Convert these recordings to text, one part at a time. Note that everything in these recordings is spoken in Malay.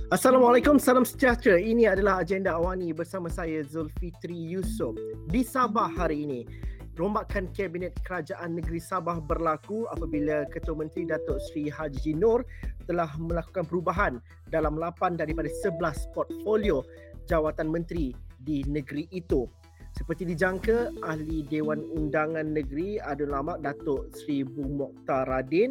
Assalamualaikum, salam sejahtera. Ini adalah agenda awani bersama saya Zulfitri Yusof. Di Sabah hari ini, rombakan Kabinet Kerajaan Negeri Sabah berlaku apabila Ketua Menteri Datuk Seri Haji Nur telah melakukan perubahan dalam 8 daripada 11 portfolio jawatan menteri di negeri itu. Seperti dijangka, Ahli Dewan Undangan Negeri Adun Lamak Datuk Seri Bung Mokhtar Radin,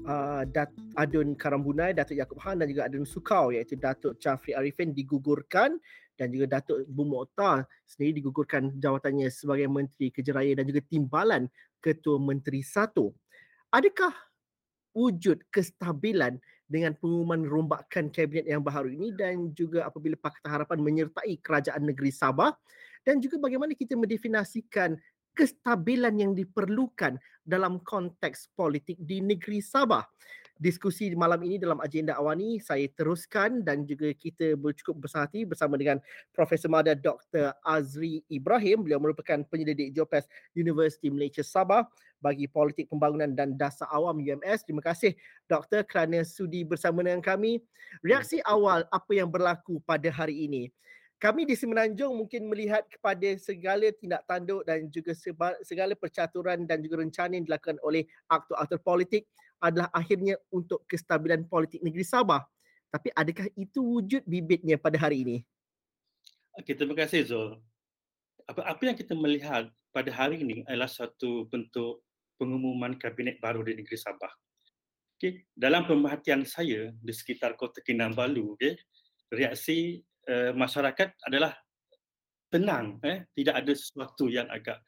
Adun Karambunai, Datuk Yaakob Han dan juga Adun Sukau iaitu Datuk Chafri Arifin digugurkan dan juga Datuk Bung Mokhtar sendiri digugurkan jawatannya sebagai Menteri Kejerayaan dan juga Timbalan Ketua Menteri 1. Adakah wujud kestabilan dengan pengumuman rombakan kabinet yang baru ini dan juga apabila Pakatan Harapan menyertai Kerajaan Negeri Sabah, dan juga bagaimana kita mendefinisikan kestabilan yang diperlukan dalam konteks politik di negeri Sabah. Diskusi malam ini dalam agenda awani saya teruskan dan juga kita cukup bersama-hati bersama dengan Profesor Madya Dr. Azri Ibrahim. Beliau merupakan penyelidik JOPES Universiti Malaysia Sabah bagi Politik Pembangunan dan Dasar Awam UMS. Terima kasih Doktor kerana sudi bersama dengan kami. Reaksi awal apa yang berlaku pada hari ini? Kami di Semenanjung mungkin melihat kepada segala tindak tanduk dan juga segala percaturan dan juga rencana yang dilakukan oleh aktor-aktor politik adalah akhirnya untuk kestabilan politik negeri Sabah. Tapi adakah itu wujud bibitnya pada hari ini? Okay, terima kasih Zul. Apa yang kita melihat pada hari ini adalah satu bentuk pengumuman kabinet baru di negeri Sabah. Okay. Dalam pemerhatian saya di sekitar Kota Kinabalu, reaksi masyarakat adalah tenang, tidak ada sesuatu yang agak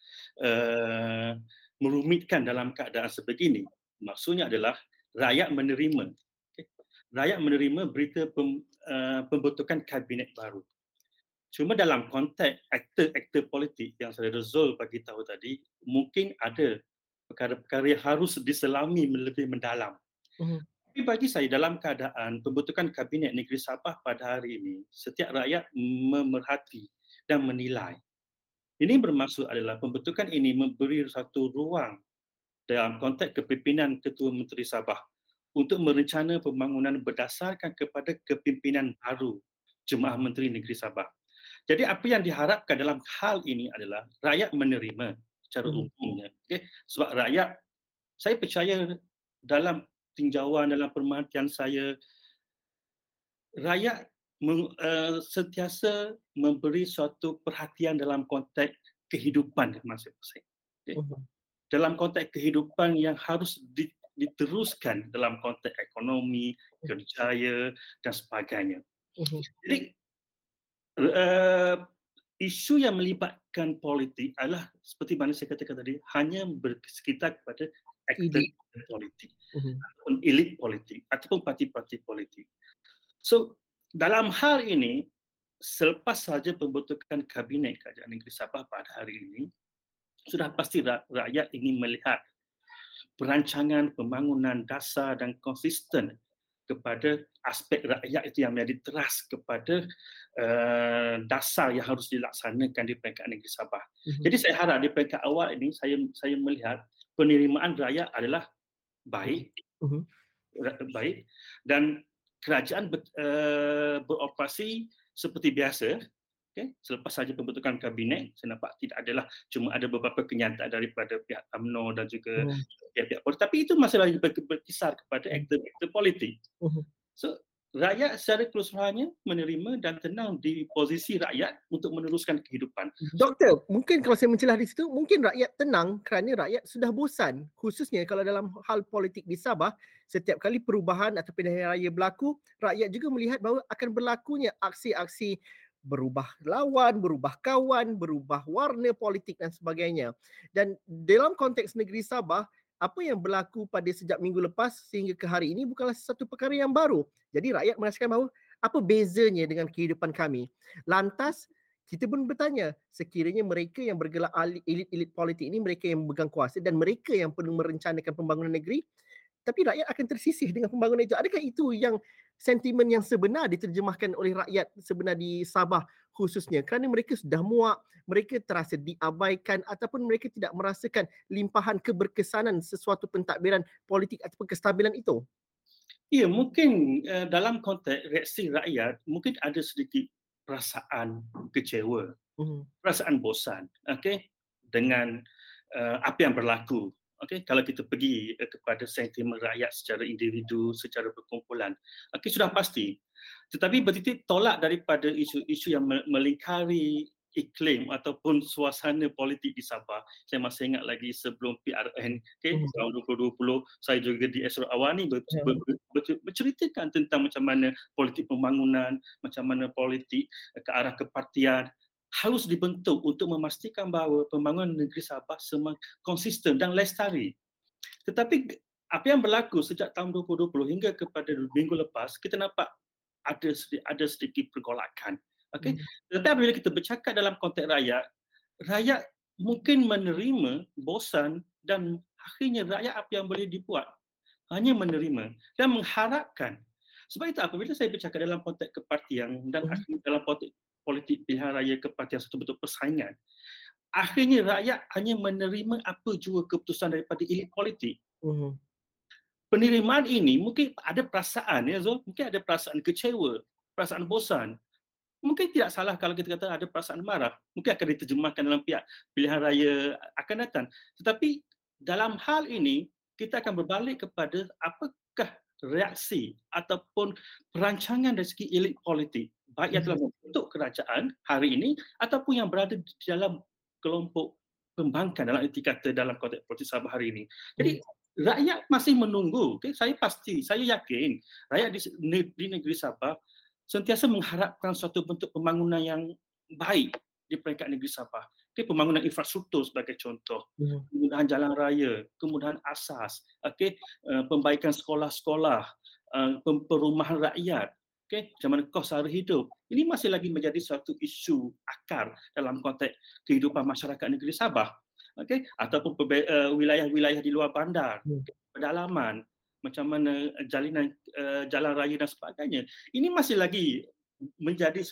merumitkan dalam keadaan sebegini. Maksudnya adalah rakyat menerima, rakyat menerima berita pembentukan kabinet baru. Cuma dalam konteks aktor-aktor politik yang Saudara Zul bagi tahu tadi, mungkin ada perkara-perkara yang harus diselami lebih mendalam. Tapi bagi saya dalam keadaan pembentukan kabinet negeri Sabah pada hari ini, setiap rakyat memerhati dan menilai. Ini bermaksud adalah pembentukan ini memberi satu ruang dalam konteks kepimpinan Ketua Menteri Sabah untuk merencana pembangunan berdasarkan kepada kepimpinan baru Jemaah Menteri Negeri Sabah. Jadi apa yang diharapkan dalam hal ini adalah rakyat menerima secara umumnya. Sebab rakyat, saya percaya dalam tinjauan, dalam pemerhatian saya, rakyat sentiasa memberi suatu perhatian dalam konteks kehidupan masing-masing. Dalam konteks kehidupan yang harus diteruskan dalam konteks ekonomi, kerjaya dan sebagainya. Jadi isu yang melibatkan politik adalah seperti mana saya katakan tadi, hanya bersekitar kepada aktor politik ataupun elit politik ataupun parti-parti politik. So dalam hal ini, selepas saja pembentukan kabinet Kerajaan Negeri Sabah pada hari ini, sudah pasti rakyat ingin melihat perancangan pembangunan dasar dan konsisten kepada aspek rakyat itu yang menjadi teras kepada dasar yang harus dilaksanakan di peringkat negeri Sabah. Jadi saya harap di peringkat awal ini saya melihat penerimaan rakyat adalah baik, baik dan kerajaan beroperasi seperti biasa. Okay. Selepas saja pembentukan kabinet, saya nampak tidak adalah cuma ada beberapa kenyataan daripada pihak UMNO dan juga pihak-pihak politik, tapi itu masih lagi berkisar kepada aktor-aktor politik. So rakyat secara keseluruhannya menerima dan tenang di posisi rakyat untuk meneruskan kehidupan. Doktor, mungkin kalau saya mencelah di situ, mungkin rakyat tenang kerana rakyat sudah bosan, khususnya kalau dalam hal politik di Sabah, setiap kali perubahan atau pilihan raya berlaku, rakyat juga melihat bahawa akan berlakunya aksi-aksi berubah lawan, berubah kawan, berubah warna politik dan sebagainya. Dan dalam konteks negeri Sabah, apa yang berlaku pada sejak minggu lepas sehingga ke hari ini bukanlah satu perkara yang baru. Jadi rakyat merasakan bahawa apa bezanya dengan kehidupan kami. Lantas, kita pun bertanya, sekiranya mereka yang bergelar elit-elit politik ini, mereka yang memegang kuasa dan mereka yang perlu merencanakan pembangunan negeri, tapi rakyat akan tersisih dengan pembangunan itu. Adakah itu yang sentimen yang sebenar diterjemahkan oleh rakyat sebenar di Sabah khususnya? Kerana mereka sudah muak, mereka terasa diabaikan ataupun mereka tidak merasakan limpahan keberkesanan sesuatu pentadbiran politik ataupun kestabilan itu? Ya, mungkin dalam konteks reaksi rakyat, mungkin ada sedikit perasaan kecewa, Mhm. perasaan bosan, okey, dengan apa yang berlaku. Okey, kalau kita pergi kepada sentimen rakyat secara individu, secara berkumpulan, okey, sudah pasti. Tetapi bertitik tolak daripada isu-isu yang melingkari iklim ataupun suasana politik di Sabah. Saya masih ingat lagi sebelum PRN, okey, Mhm. tahun 2020, saya juga di Esra Awani Ya. berceritakan tentang macam mana politik pembangunan, macam mana politik ke arah kepartian harus dibentuk untuk memastikan bahawa pembangunan negeri Sabah konsisten dan lestari. Tetapi apa yang berlaku sejak tahun 2020 hingga kepada minggu lepas, kita nampak ada sedikit pergolakan. Okey. Mhm. Tetapi apabila kita bercakap dalam konteks rakyat, rakyat mungkin menerima, bosan dan akhirnya rakyat apa yang boleh dibuat hanya menerima dan mengharapkan. Sebab itu apabila saya bercakap dalam konteks kepartian dan Mhm. akhirnya dalam konteks politik pilihan raya kepartian satu bentuk persaingan, akhirnya rakyat hanya menerima apa jua keputusan daripada elit politik. Mhm. Penerimaan ini mungkin ada perasaan, ya Zul, mungkin ada perasaan kecewa, perasaan bosan. Mungkin tidak salah kalau kita kata ada perasaan marah, mungkin akan diterjemahkan dalam pihak pilihan raya akan datang. Tetapi dalam hal ini, kita akan berbalik kepada apakah reaksi ataupun perancangan dari segi elit politik, baik yang Mhm. telah membentuk kerajaan hari ini ataupun yang berada di dalam kelompok pembangkang dalam erti kata dalam konteks politik Sabah hari ini. Mhm. Jadi rakyat masih menunggu. Okay? Saya yakin rakyat di negeri Sabah sentiasa mengharapkan suatu bentuk pembangunan yang baik di peringkat negeri Sabah. Okay, pembangunan infrastruktur sebagai contoh, Mhm. kemudahan jalan raya, kemudahan asas, okay, pembaikan sekolah-sekolah, perumahan rakyat, okay, macam mana kos sara hidup. Ini masih lagi menjadi suatu isu akar dalam konteks kehidupan masyarakat negeri Sabah. Okay, ataupun wilayah-wilayah di luar bandar, Mhm. pedalaman, macam mana jalan raya dan sebagainya. Ini masih lagi menjadi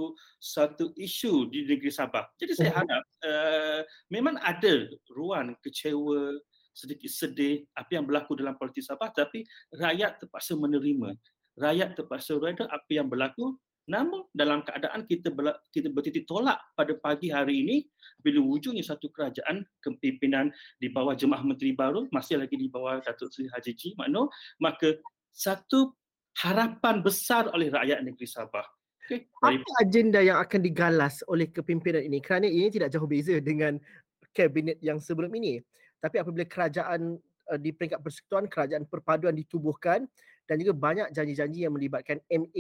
satu isu di negeri Sabah. Jadi saya Mhm. harap memang ada ruang kecewa, sedikit sedih apa yang berlaku dalam politik Sabah, tapi rakyat terpaksa menerima. Rakyat terpaksa reda apa yang berlaku. Namun dalam keadaan kita bertitik tolak pada pagi hari ini bila wujudnya satu kerajaan kepimpinan di bawah Jemaah Menteri baru, masih lagi di bawah Datuk Seri Haji G. Makno, maka satu harapan besar oleh rakyat negeri Sabah. Okay? Apa agenda yang akan digalas oleh kepimpinan ini? Kerana ini tidak jauh beza dengan kabinet yang sebelum ini. Tapi apabila kerajaan di peringkat persekutuan, kerajaan perpaduan ditubuhkan dan juga banyak janji-janji yang melibatkan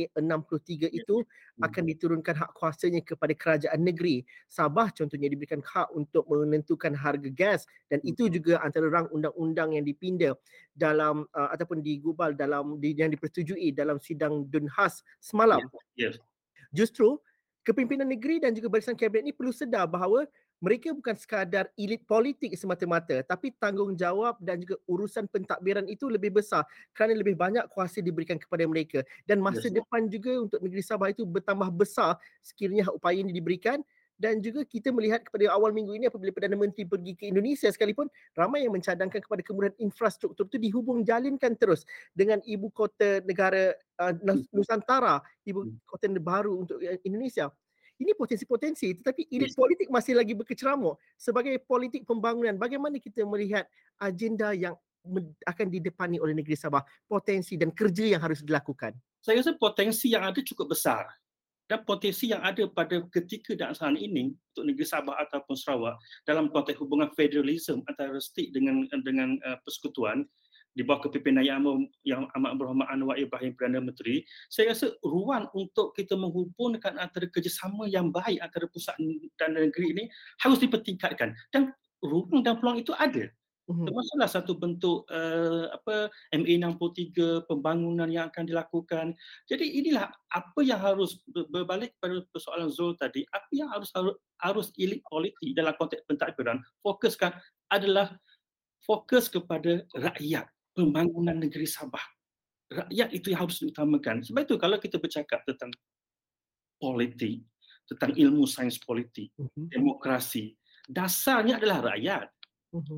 MA63 itu akan diturunkan hak kuasanya kepada kerajaan negeri. Sabah contohnya diberikan hak untuk menentukan harga gas dan itu juga antara rang undang-undang yang dipinda dalam ataupun digubal yang dipersetujui dalam sidang Dunhas semalam. Yes. Justru kepimpinan negeri dan juga barisan kabinet ini perlu sedar bahawa mereka bukan sekadar elit politik semata-mata tapi tanggungjawab dan juga urusan pentadbiran itu lebih besar kerana lebih banyak kuasa diberikan kepada mereka dan masa Yes. depan juga untuk negeri Sabah itu bertambah besar sekiranya upaya ini diberikan. Dan juga kita melihat kepada awal minggu ini apabila Perdana Menteri pergi ke Indonesia sekalipun, ramai yang mencadangkan kepada kemudahan infrastruktur itu dihubung jalinkan terus dengan ibu kota negara Nusantara, ibu kota baru untuk Indonesia. Ini potensi-potensi tetapi elit politik masih lagi berkeceramuk. Sebagai politik pembangunan, bagaimana kita melihat agenda yang akan didepani oleh negeri Sabah, potensi dan kerja yang harus dilakukan? Saya rasa potensi yang ada cukup besar dan potensi yang ada pada ketika dan saat ini untuk negeri Sabah ataupun Sarawak dalam konteks hubungan federalisme antara state dengan persekutuan di bawah kepimpinan yang amat berhormat Anwar Ibrahim Perdana Menteri, saya rasa ruang untuk kita menghubungkan antara kerjasama yang baik antara pusat dan negeri ini harus dipertingkatkan dan ruang dan peluang itu ada. Termasuklah satu bentuk MA63, pembangunan yang akan dilakukan. Jadi inilah apa yang harus berbalik pada persoalan Zul tadi, apa yang harus elit politik dalam konteks pentadbiran fokuskan adalah fokus kepada rakyat, pembangunan negeri Sabah. Rakyat itu yang harus diutamakan. Sebab itu kalau kita bercakap tentang politik, tentang ilmu sains politik, Mhm. demokrasi, dasarnya adalah rakyat. Mhm.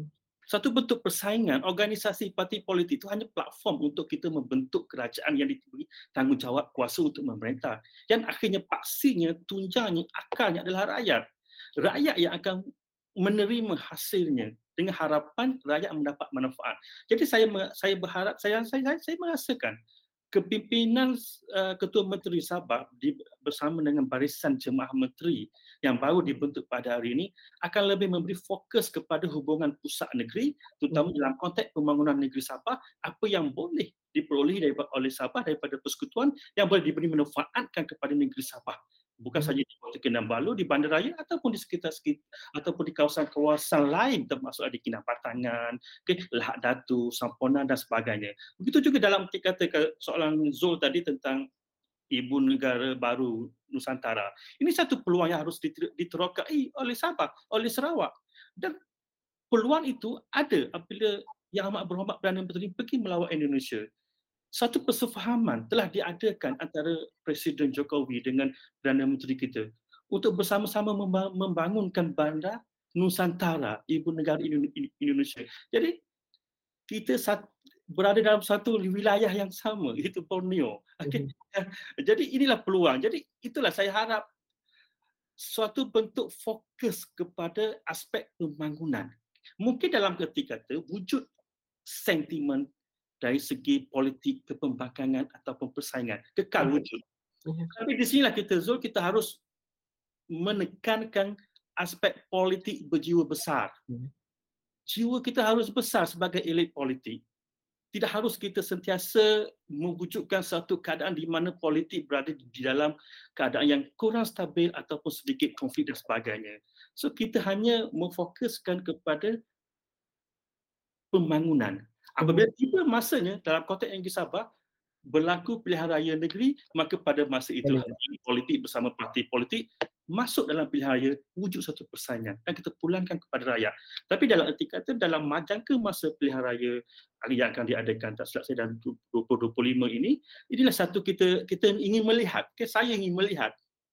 Satu bentuk persaingan, organisasi parti politik itu hanya platform untuk kita membentuk kerajaan yang diberi tanggungjawab kuasa untuk memerintah. Yang akhirnya paksinya, tunjangnya, akalnya adalah rakyat. Rakyat yang akan menerima hasilnya dengan harapan rakyat mendapat manfaat. Jadi saya berharap, saya merasakan kepimpinan Ketua Menteri Sabah bersama dengan barisan jemaah menteri yang baru dibentuk pada hari ini akan lebih memberi fokus kepada hubungan pusat negeri, terutama dalam konteks pembangunan negeri Sabah, apa yang boleh diperoleh oleh Sabah daripada persekutuan yang boleh diberi manfaatkan kepada negeri Sabah. Bukan saja di Kota Kinabalu, di bandaraya ataupun di sekitar ataupun di kawasan-kawasan lain termasuk di Kinabatangan, Lahad Datu, Sampurna dan sebagainya. Begitu juga dalam kata soalan Zul tadi tentang ibu negara baru Nusantara. Ini satu peluang yang harus diterokai oleh Sabah, oleh Sarawak. Dan peluang itu ada apabila Yang Amat Berhormat Perdana Menteri pergi melawat Indonesia. Satu persefahaman telah diadakan antara Presiden Jokowi dengan Perdana Menteri kita untuk bersama-sama membangunkan bandar Nusantara, ibu negara Indonesia. Jadi kita berada dalam satu wilayah yang sama, iaitu Borneo. Okay? Jadi inilah peluang. Jadi itulah saya harap suatu bentuk fokus kepada aspek pembangunan. Mungkin dalam ketika itu wujud sentimen dari segi politik, kepembangkangan ataupun persaingan, kekal wujud. Tapi di sinilah kita harus menekankan aspek politik berjiwa besar. Jiwa kita harus besar sebagai elit politik. Tidak harus kita sentiasa mewujudkan satu keadaan di mana politik berada di dalam keadaan yang kurang stabil ataupun sedikit konflik dan sebagainya. So kita hanya memfokuskan kepada pembangunan. Apabila tiba masanya dalam konteks yang di Sabah berlaku pilihan raya negeri, maka pada masa itu politik bersama parti politik masuk dalam pilihan raya, wujud satu persaingan dan kita pulangkan kepada rakyat. Tapi dalam erti kata, dalam jangka masa pilihan raya yang akan diadakan tak silap saya dalam 2025 ini, inilah satu kita ingin melihat, saya ingin melihat,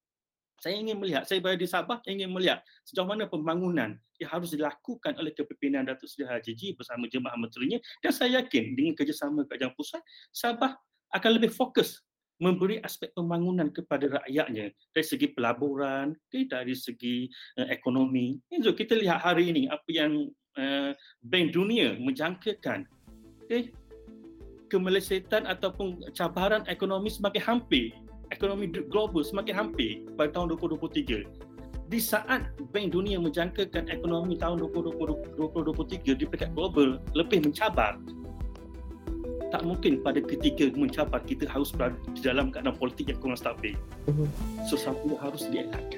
saya berada di Sabah, ingin melihat sejauh mana pembangunan yang harus dilakukan oleh kepimpinan Datuk Seri Haji bersama jemaah menterinya, dan saya yakin dengan kerjasama kerajaan pusat, Sabah akan lebih fokus memberi aspek pembangunan kepada rakyatnya dari segi pelaburan, dari segi ekonomi. So, kita lihat hari ini apa yang Bank Dunia menjangkakan, kemelesetan ataupun cabaran ekonomi semakin hampir, ekonomi global semakin hampir pada tahun 2023. Di saat Bank Dunia menjangkakan ekonomi tahun 2023 di peringkat global lebih mencabar, tak mungkin pada ketika mencabar kita harus berada di dalam keadaan politik yang kurang stabil. Sesuatu harus dielakkan.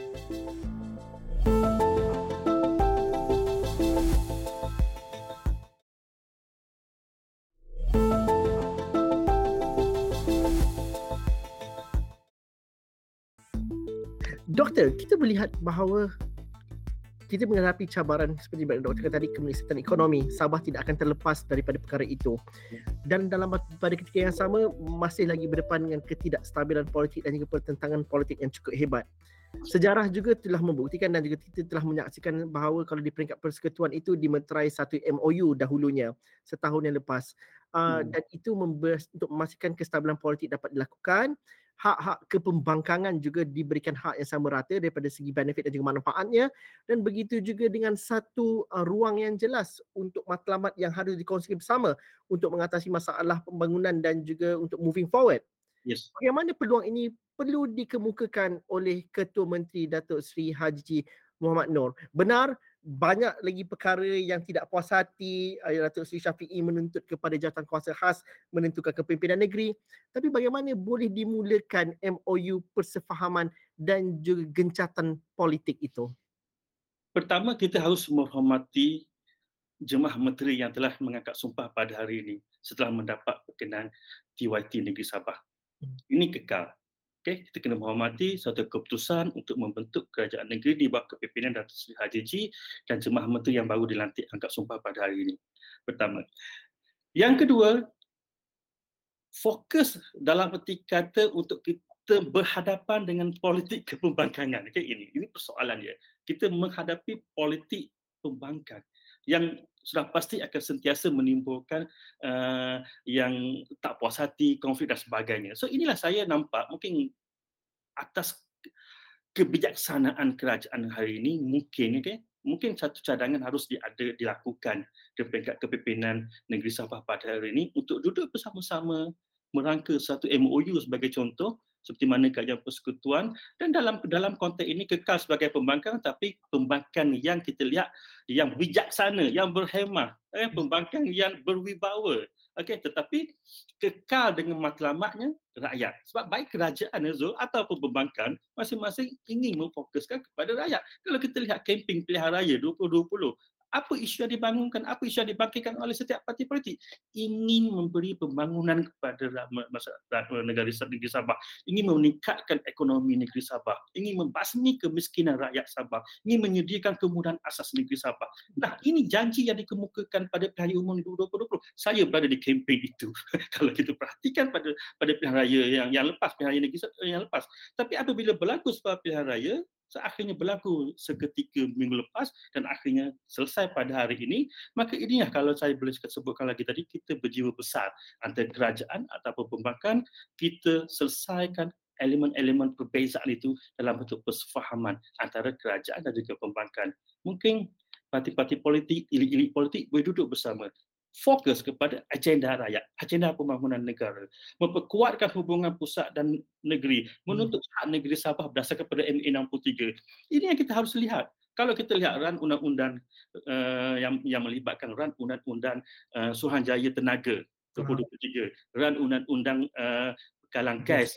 Doktor, kita melihat bahawa kita menghadapi cabaran seperti yang doktor kata tadi, kemelesetan ekonomi. Sabah tidak akan terlepas daripada perkara itu. Dan pada ketika yang sama masih lagi berdepan dengan ketidakstabilan politik dan juga pertentangan politik yang cukup hebat. Sejarah juga telah membuktikan dan juga kita telah menyaksikan bahawa kalau di peringkat persekutuan itu dimeterai satu MOU dahulunya setahun yang lepas. Dan itu untuk memastikan kestabilan politik dapat dilakukan. Hak-hak kepembangkangan juga diberikan hak yang sama rata daripada segi benefit dan juga manfaatnya, dan begitu juga dengan satu ruang yang jelas untuk matlamat yang harus dikongsikan bersama untuk mengatasi masalah pembangunan dan juga untuk moving forward. Yes. Bagaimana peluang ini perlu dikemukakan oleh Ketua Menteri Datuk Seri Haji Muhammad Noor? Benar, banyak lagi perkara yang tidak puas hati Datuk Seri Syafiee menuntut kepada jawatan kuasa khas menentukan kepimpinan negeri, tapi bagaimana boleh dimulakan MOU persefahaman dan juga gencatan politik itu? Pertama, kita harus menghormati jemaah menteri yang telah mengangkat sumpah pada hari ini setelah mendapat perkenan TYT Negeri Sabah. Ini kekal. Okay, kita kena menghormati suatu keputusan untuk membentuk kerajaan negeri di bawah kepimpinan Datuk Seri Haji dan jemaah menteri yang baru dilantik angkat sumpah pada hari ini. Pertama. Yang kedua, fokus dalam erti kata untuk kita berhadapan dengan politik kepembangkangan. Okay, ini persoalan dia. Kita menghadapi politik pembangkang yang sudah pasti akan sentiasa menimbulkan yang tak puas hati, konflik dan sebagainya. So inilah saya nampak mungkin atas kebijaksanaan kerajaan hari ini mungkin mungkin satu cadangan harus dilakukan di peringkat kepimpinan negeri Sabah pada hari ini untuk duduk bersama-sama merangka satu MOU sebagai contoh seperti mana kajian persekutuan, dan dalam konteks ini kekal sebagai pembangkang tapi pembangkang yang kita lihat yang bijaksana, yang berhemah, pembangkang yang berwibawa. Tetapi kekal dengan matlamatnya rakyat. Sebab baik kerajaan Zul ataupun pembangkang masing-masing ingin memfokuskan kepada rakyat. Kalau kita lihat kempen pilihan raya 2020, apa isu yang dibangunkan, apa isu yang dibangkitkan oleh setiap parti politik? Ingin memberi pembangunan kepada negeri Sabah, ingin meningkatkan ekonomi negeri Sabah, ingin membasmi kemiskinan rakyat Sabah, ingin menyediakan kemudahan asas negeri Sabah. Nah, ini janji yang dikemukakan pada pilihan raya umum 2020. Saya berada di kempen itu. Kalau kita perhatikan pada pilihan raya yang lepas, pilihan raya negeri yang lepas. Tapi apabila berlaku sebab pilihan raya, akhirnya berlaku seketika minggu lepas dan akhirnya selesai pada hari ini, maka inilah kalau saya boleh sebutkan lagi tadi, kita berjiwa besar antara kerajaan ataupun pembangkang, kita selesaikan elemen-elemen perbezaan itu dalam bentuk persefahaman antara kerajaan dan juga pembangkang. Mungkin parti-parti politik, elit-elit politik boleh duduk bersama, fokus kepada agenda rakyat, agenda pembangunan negara, memperkuatkan hubungan pusat dan negeri, menuntut hak negeri Sabah berdasarkan pada MA 63. Ini yang kita harus lihat. Kalau kita lihat ran undang-undang yang melibatkan ran undang-undang Suruhanjaya Tenaga 2023, ran undang-undang bekalan gas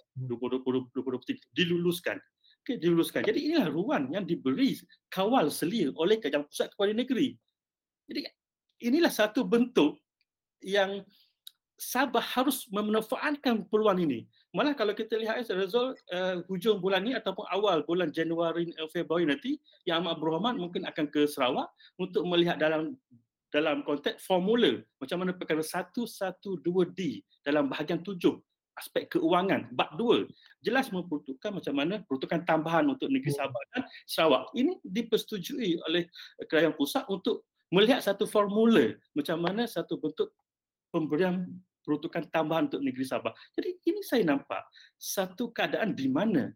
2023 diluluskan. Diluluskan. Jadi inilah ruang yang diberi kawal selia oleh kerajaan pusat kepada negeri. Jadi inilah satu bentuk yang Sabah harus memanfaatkan peluang ini. Malah kalau kita lihat Rezul, hujung bulan ini ataupun awal bulan Januari Februari nanti, Yang Amat Berhormat mungkin akan ke Sarawak untuk melihat dalam konteks formula macam mana perkara 112D dalam bahagian 7 aspek keuangan bab 2 jelas memperuntukkan macam mana peruntukan tambahan untuk negeri Sabah dan Sarawak. Ini dipersetujui oleh kerajaan pusat untuk melihat satu formula macam mana satu bentuk pemberian peruntukan tambahan untuk negeri Sabah. Jadi ini saya nampak satu keadaan di mana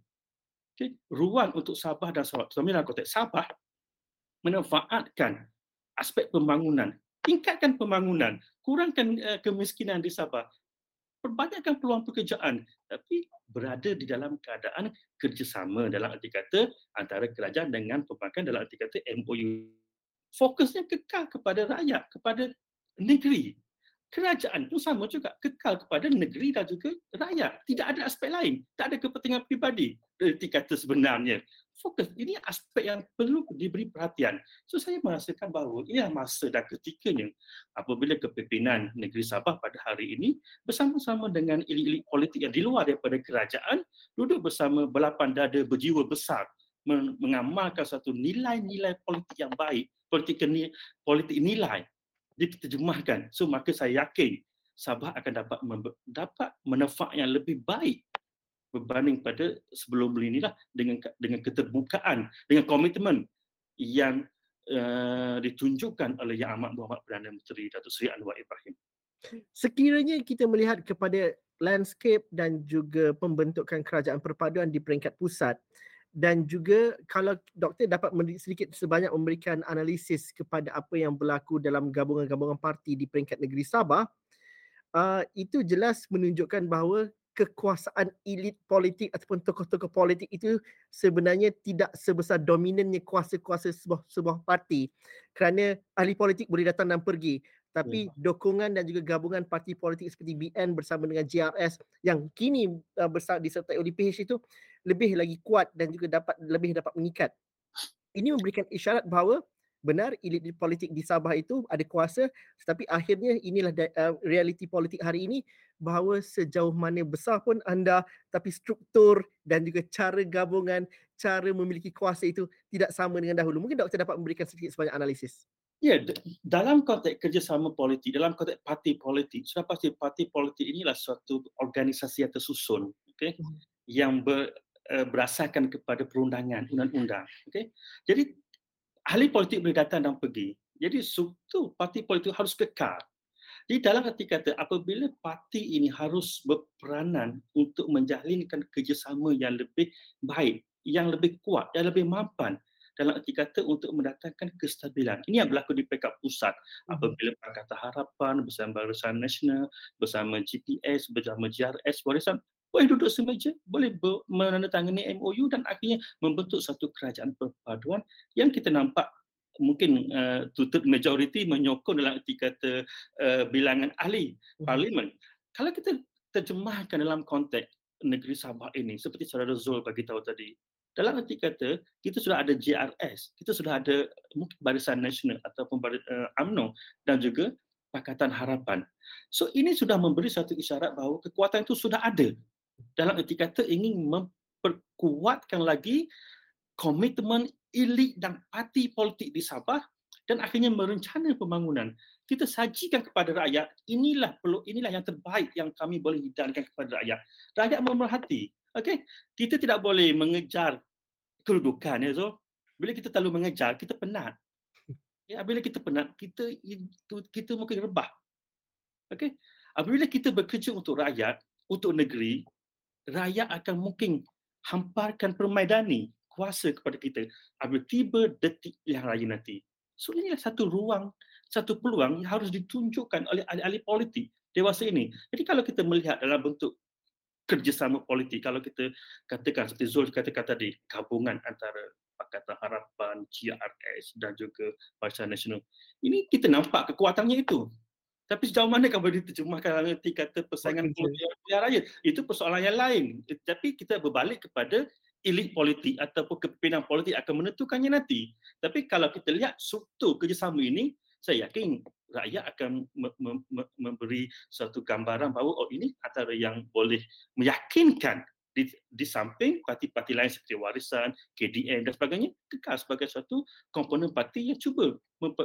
ruang untuk Sabah dan Sarawak, terutama dalam konteks Sabah, memanfaatkan aspek pembangunan, tingkatkan pembangunan, kurangkan kemiskinan di Sabah, perbanyakkan peluang pekerjaan, tapi berada di dalam keadaan kerjasama dalam arti kata antara kerajaan dengan pembangkang dalam arti kata MOU. Fokusnya kekal kepada rakyat, kepada negeri. Kerajaan pun sama juga, kekal kepada negeri dan juga rakyat. Tidak ada aspek lain, tak ada kepentingan pribadi. Erti kata sebenarnya. Fokus, ini aspek yang perlu diberi perhatian. So saya merasakan bahawa ini masa dan ketikanya apabila kepimpinan negeri Sabah pada hari ini bersama-sama dengan elit-elit politik yang di luar daripada kerajaan duduk bersama berlapang dada berjiwa besar mengamalkan satu nilai-nilai politik yang baik, politik nilai diterjemahkan. So maka saya yakin Sabah akan dapat manfaat yang lebih baik berbanding pada sebelum ini lah dengan keterbukaan, dengan komitmen yang ditunjukkan oleh Yang Amat Berhormat Perdana Menteri Datuk Seri Anwar Ibrahim. Sekiranya kita melihat kepada landscape dan juga pembentukan kerajaan perpaduan di peringkat pusat, dan juga kalau doktor dapat sedikit sebanyak memberikan analisis kepada apa yang berlaku dalam gabungan-gabungan parti di peringkat negeri Sabah, itu jelas menunjukkan bahawa kekuasaan elit politik ataupun tokoh-tokoh politik itu sebenarnya tidak sebesar dominannya kuasa-kuasa sebuah parti, kerana ahli politik boleh datang dan pergi, tapi dokongan dan juga gabungan parti politik seperti BN bersama dengan JRS yang kini disertai oleh PH itu lebih lagi kuat dan juga lebih dapat mengikat. Ini memberikan isyarat bahawa benar elit politik di Sabah itu ada kuasa, tetapi akhirnya inilah realiti politik hari ini, bahawa sejauh mana besar pun anda, tapi struktur dan juga cara gabungan, cara memiliki kuasa itu tidak sama dengan dahulu. Mungkin doktor dapat memberikan sedikit sebanyak analisis. Ya, dalam konteks kerjasama politik, dalam konteks parti politik, sudah pasti parti politik inilah suatu organisasi yang tersusun, yang berasaskan kepada perundangan, undang-undang. Jadi ahli politik boleh datang dan pergi, Jadi struktur parti politik harus kekal. Jadi dalam arti kata, apabila parti ini harus berperanan untuk menjalinkan kerjasama yang lebih baik, yang lebih kuat, yang lebih mampan, dalam arti kata untuk mendatangkan kestabilan. Ini yang berlaku di peringkat pusat. Apabila Pakatan Harapan bersama Barisan Nasional, bersama GPS, bersama GRS, Barisan, boleh duduk semeja, boleh menandatangani MOU dan akhirnya membentuk satu kerajaan perpaduan yang kita nampak mungkin tutup majoriti menyokong dalam arti kata bilangan ahli parlimen. Kalau kita terjemahkan dalam konteks negeri Sabah ini, seperti saudara Zul bagi tahu tadi, dalam arti kata kita sudah ada JRS, kita sudah ada mungkin Barisan Nasional ataupun UMNO dan juga Pakatan Harapan. So ini sudah memberi satu isyarat bahawa kekuatan itu sudah ada. Dalam arti kata ingin memperkuatkan lagi komitmen elit dan parti politik di Sabah dan akhirnya merencana pembangunan. Kita sajikan kepada rakyat, inilah yang terbaik yang kami boleh hidangkan kepada rakyat. Rakyat memerhati. Okay? Kita tidak boleh mengejar kedudukan. Ya, Zul. Bila kita terlalu mengejar, kita penat. Ya, bila kita penat, kita mungkin rebah. Okay? Apabila kita bekerja untuk rakyat, untuk negeri, rakyat akan mungkin hamparkan permaidani kuasa kepada kita apabila tiba detik pilihan raya nanti. So inilah satu ruang, satu peluang yang harus ditunjukkan oleh ahli-ahli politik dewasa ini. Jadi kalau kita melihat dalam bentuk kerjasama politik, kalau kita katakan seperti Zul katakan tadi, gabungan antara Pakatan Harapan, GRS dan juga Barisan Nasional, ini kita nampak kekuatannya itu. Tapi sejauh mana kalau diterjemahkan dalam erti kata persaingan politik pilihan raya, itu persoalan yang lain. Tapi kita berbalik kepada elit politik ataupun kepimpinan politik akan menentukannya nanti. Tapi kalau kita lihat struktur kerjasama ini, saya yakin rakyat akan memberi satu gambaran bahawa ini antara yang boleh meyakinkan di samping parti-parti lain seperti Warisan, KDM dan sebagainya kekal sebagai satu komponen parti yang cuba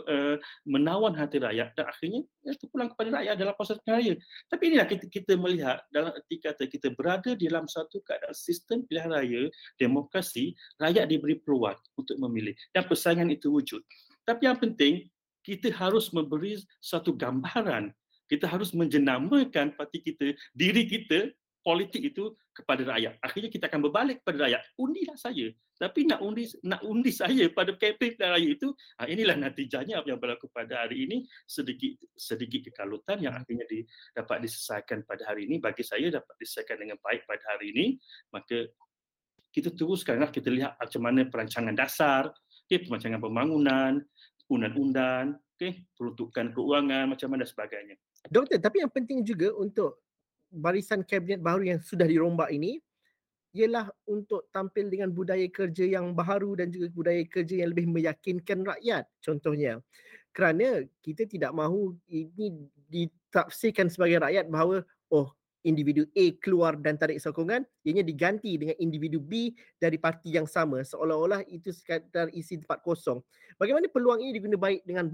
menawan hati rakyat dan akhirnya terpulang kepada rakyat dalam proses pilihan raya. Tapi inilah kita melihat dalam erti kata kita berada di dalam satu keadaan sistem pilihan raya, demokrasi, rakyat diberi peluang untuk memilih dan persaingan itu wujud. Tapi yang penting kita harus memberi satu gambaran, kita harus menjenamakan parti kita, diri kita, politik itu kepada rakyat. Akhirnya kita akan berbalik kepada rakyat. Undilah saya. Tapi nak undi saya pada kempen pilihan raya itu, inilah natijahnya apa yang berlaku pada hari ini, sedikit kekalutan yang akhirnya dapat diselesaikan pada hari ini. Bagi saya dapat diselesaikan dengan baik pada hari ini. Maka kita teruskanlah, kita lihat macam mana perancangan dasar, perancangan pembangunan, undang-undang, peruntukan keuangan, macam mana dan sebagainya. Doktor, tapi yang penting juga untuk barisan kabinet baru yang sudah dirombak ini ialah untuk tampil dengan budaya kerja yang baharu dan juga budaya kerja yang lebih meyakinkan rakyat contohnya. Kerana kita tidak mahu ini ditafsirkan sebagai rakyat bahawa individu A keluar dan tarik sokongan, ianya diganti dengan individu B dari parti yang sama, seolah-olah itu sekadar isi tempat kosong. Bagaimana peluang ini diguna baik dengan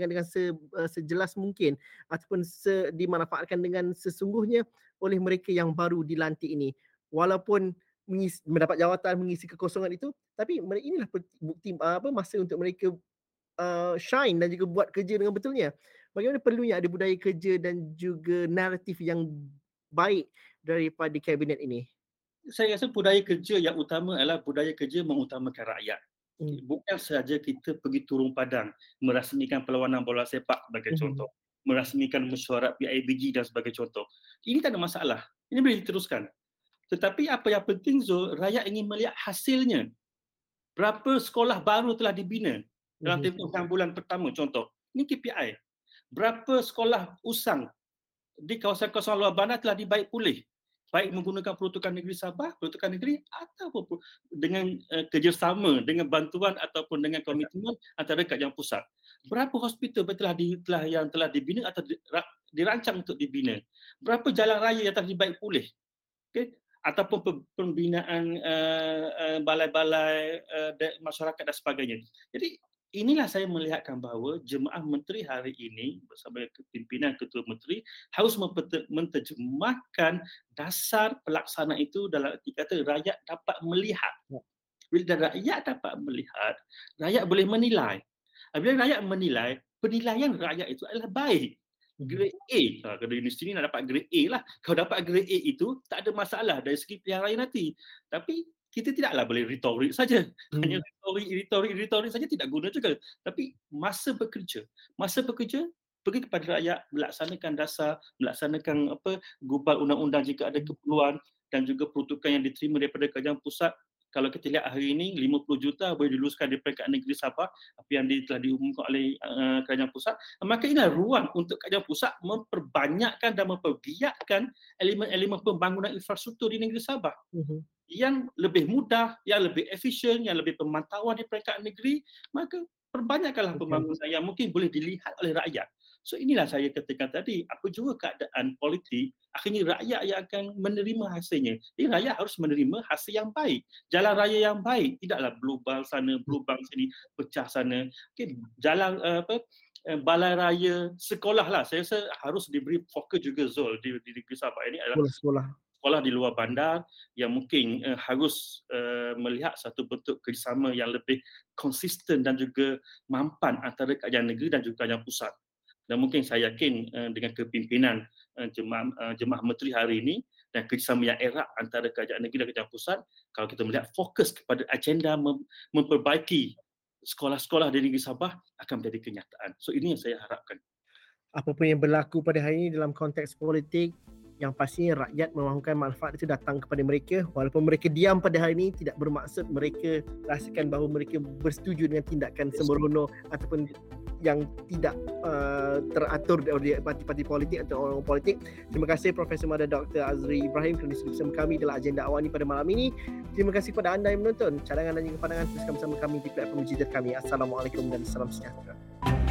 sejelas mungkin ataupun dimanfaatkan dengan sesungguhnya oleh mereka yang baru dilantik ini, walaupun mendapat jawatan mengisi kekosongan itu, tapi inilah bukti masa untuk mereka shine dan juga buat kerja dengan betulnya. Bagaimana perlunya ada budaya kerja dan juga naratif yang baik daripada kabinet ini? Saya rasa budaya kerja yang utama adalah budaya kerja mengutamakan rakyat. Bukan sahaja kita pergi turun padang merasmikan perlawanan bola sepak sebagai contoh, merasmikan mesyuarat PIBG dan sebagai contoh. Ini tak ada masalah. Ini boleh diteruskan. Tetapi apa yang penting Zul, rakyat ingin melihat hasilnya. Berapa sekolah baru telah dibina dalam tempoh 6 bulan pertama contoh. Ini KPI. Berapa sekolah usang di kawasan-kawasan luar bandar telah dibaik pulih, baik menggunakan peruntukan negeri Sabah, peruntukan negeri ataupun dengan kerjasama dengan bantuan ataupun dengan komitmen antara kerajaan pusat. Berapa hospital yang telah dibina atau dirancang untuk dibina? Berapa jalan raya yang telah dibaik pulih? Okay? Ataupun pembinaan balai-balai masyarakat dan sebagainya. Jadi inilah saya melihatkan bahawa jemaah menteri hari ini bersama pimpinan ketua menteri harus menterjemahkan dasar pelaksanaan itu dalam arti kata rakyat dapat melihat. Bila rakyat dapat melihat, rakyat boleh menilai. Apabila rakyat menilai, penilaian rakyat itu adalah baik. Grade A. Kalau universiti ni nak dapat grade A lah. Kalau dapat grade A itu, tak ada masalah dari segi pilihan raya nanti. Tapi kita tidaklah boleh retorik saja. Hanya retorik saja tidak guna juga. Tapi masa bekerja, pergi kepada rakyat, melaksanakan dasar, melaksanakan gubal undang-undang jika ada keperluan dan juga peruntukan yang diterima daripada kerajaan pusat. Kalau kita lihat hari ini 50 juta boleh diluluskan di peringkat negeri Sabah apa yang telah diumumkan oleh kerajaan pusat, maka ini ruang untuk kerajaan pusat memperbanyakkan dan memperbiakkan elemen-elemen pembangunan infrastruktur di negeri Sabah yang lebih mudah, yang lebih efisien, yang lebih pemantauan di peringkat negeri, maka perbanyakkanlah pembangunan yang mungkin boleh dilihat oleh rakyat. So inilah saya katakan tadi, apa jua keadaan politik, akhirnya rakyat yang akan menerima hasilnya. Jadi rakyat harus menerima hasil yang baik, jalan raya yang baik, tidaklah blubal sana, blubang sini, pecah sana. Okay, jalan balai raya, sekolah lah. Saya rasa harus diberi fokus juga Zul di negeri Sabah ini adalah sekolah di luar bandar yang mungkin harus melihat satu bentuk kerjasama yang lebih konsisten dan juga mampan antara kerajaan negeri dan juga kerajaan pusat. Dan mungkin saya yakin dengan kepimpinan Jemaah Menteri hari ini dan kerjasama yang erat antara kerajaan negeri dan kerajaan pusat, kalau kita melihat fokus kepada agenda memperbaiki sekolah-sekolah di negeri Sabah akan menjadi kenyataan. So ini yang saya harapkan. Apapun yang berlaku pada hari ini dalam konteks politik, yang pastinya rakyat memahukan manfaat itu datang kepada mereka. Walaupun mereka diam pada hari ini, tidak bermaksud mereka rasakan bahawa mereka bersetuju dengan tindakan sembrono ataupun yang tidak teratur oleh parti-parti politik atau orang-orang politik. Terima kasih Profesor Madya Dr. Azri Ibrahim kerana sudi bersama kami dalam agenda awal ini pada malam ini. Terima kasih kepada anda yang menonton. Cadangan dan juga pandangan teruskan bersama kami di platform digital kami. Assalamualaikum dan salam sejahtera.